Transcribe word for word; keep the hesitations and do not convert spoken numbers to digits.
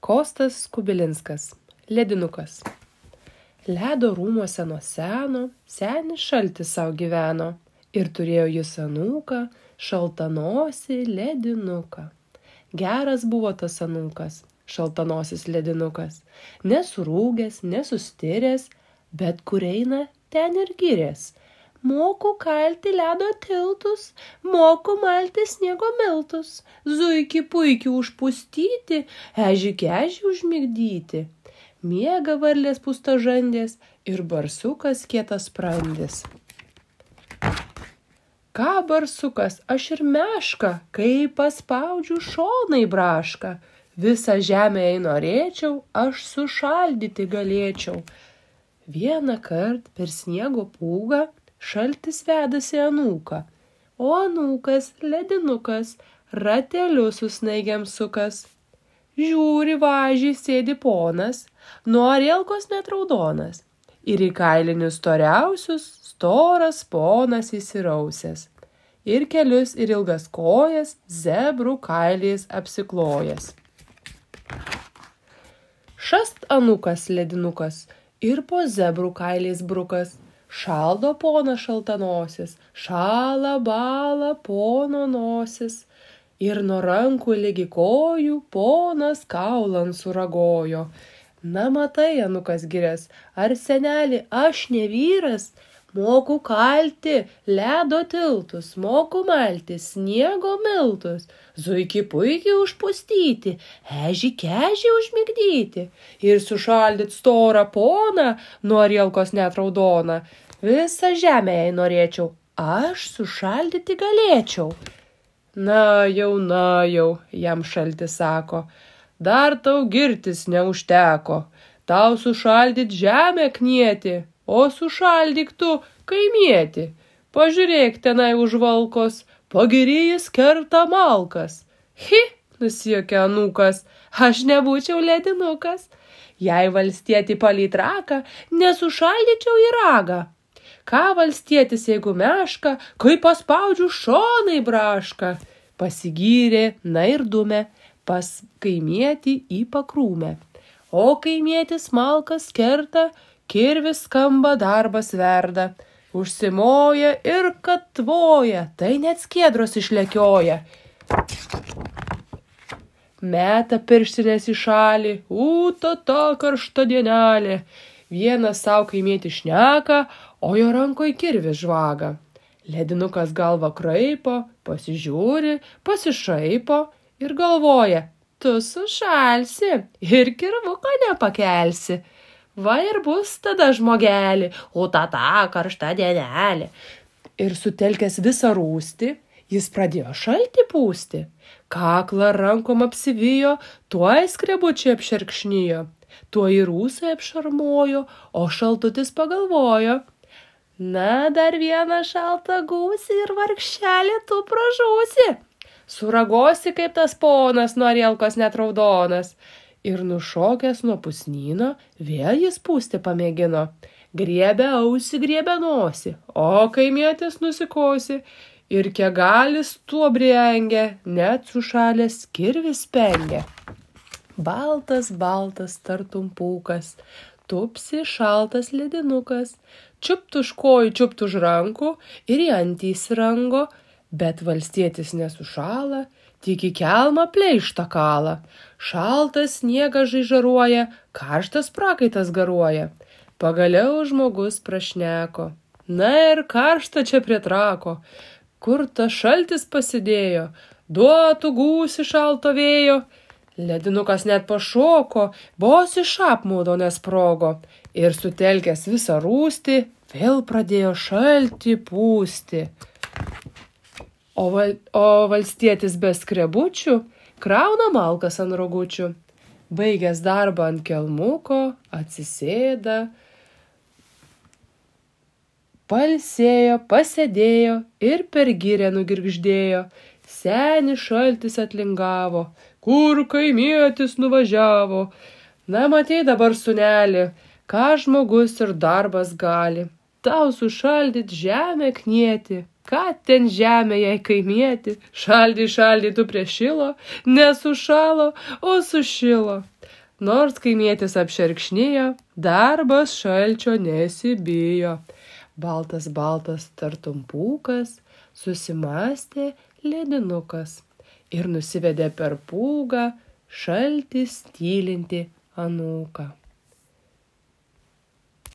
Kostas Kubilinskas. Ledinukas. Ledo rūmuose nuo seno senis šaltis sau gyveno ir turėjo jis anūką, šaltanosį ledinuką. Geras buvo tas anūkas, šaltanosis ledinukas, nesurūgęs, nesustiręs, bet kur eina, ten ir gyrės. Moku kalti ledo tiltus, moku malti sniego miltus, zuikį puikį užpustyti, ežį kežį užmigdyti. Miega varlės pūstažandės ir barsukas kietas sprandis. Ką barsukas, aš ir meška, kai paspaudžiu šonai braška. Visą žemę jei norėčiau, aš sušaldyti galėčiau. Vieną kart per sniego pūgą šaltis vedasi anūką, o anūkas, ledinukas, rateliu su snaigiam sukas. Žiūri važiai sėdi ponas, nuo arielkos net raudonas, ir į kailinius storiausius storas ponas įsirausęs, ir kelius ir ilgas kojas zebrų kailiais apsiklojęs. Šast anūkas ledinukas ir po zebrų kailiais brukas. Šaldo pona šaltanosis, šala bala pono nosis, ir nuo rankų ligi kojų ponas kaulan suragojo. Na matai, anūkas girias, ar seneli, aš ne vyras, moku kalti ledo tiltus, moku malti sniego miltus, zuikį puikį užpustyti, ežį kežį užmigdyti ir sušaldyt storą poną, nuo arielkos net raudoną. Visą žemę jei norėčiau, aš sušaldyti galėčiau. Na jau, na jau, jam šaltis sako, dar tau girtis neužteko, tau sušaldyt žemę knieti, o sušaldyk tu kaimieti. Pažiūrėk tenai už valkos, pagirėjus kerta malkas. Hi, nusijuokė anūkas, aš nebūčiau ledinukas. Jei valstietį palyt raką, nesušaldyčiau į ragą. Ką valstietis, jeigu meška, kai paspaudžiu šonai braška. Pasigyrė, na ir dume, pas kaimietį į pakrūmę. O kaimietis malkas kerta, kirvis skamba, darbas verda. Užsimoja ir katvoja, tai net skiedros išlekioja. Meta pirštinės į šalį, ūtata karšta dienelė. Vienas savo kaimietį šneka, o jo rankoj kirvis žvaga. Ledinukas galva kraipo, pasižiūri, pasišaipo ir galvoja, tu sušalsi ir kirvuko nepakelsi. Va ir bus tada žmogelį, o tata karšta dienelė. Ir sutelkęs visą rūstį, jis pradėjo šaltį pūsti. Kaklą rankom apsivijo, tuoj skrebučiai apšerkšnijo, tuoj ir ūsai apšarmojo, o šaltutis pagalvojo. Na, dar vieną šaltą gūsį ir vargšelį tu pražūsi. Suragosi kaip tas ponas, nuo arielkos net raudonas. Ir nušokęs nuo pusnyno, vėl jis pūsti pamėgino. Griebė ausį, griebė nosį, o kaimietis nusikosi. Ir kiek galis tuo briengė, net sušalęs kirvis spengė. Baltas, baltas tartum pūkas, tupsi šaltas ledinukas, čiupt už kojų, čiupt už rankų ir į antį įsirango, bet valstietis nesušala, tik į kelmą pleištą kalą. Šaltas sniegas žaižaruoja, karštas prakaitas garuoja. Pagaliau žmogus prašneko, na ir karšta čia prie trako, kur tas šaltis pasidėjo, duotų gūsi šalto vėjo. Ledinukas net pašoko, vos iš apmaudo nesprogo ir sutelkęs visą rūstį, vėl pradėjo šaltį pūsti. O, val, o valstietis be skrebučių krauna malkas ant rogučių. Baigęs darbą ant kelmuko, atsisėda, pailsėjo, pasėdėjo ir per girią nugirgždėjo. Senis šaltis atlingavo, kur kaimietis nuvažiavo. Na, matei dabar, sūneli, ką žmogus ir darbas gali. tau sušaldyt žemę knieti. Ką ten žemė jai kaimieti? Šaldy, šaldy tu prie šilo, nesušalo, o sušilo. Nors kaimietis apšerkšnėjo, darbas šalčio nesibijo. Baltas, baltas tartum pūkas, susimąstė ledinukas ir nusivedė per pūgą šaltis tylinti anūką.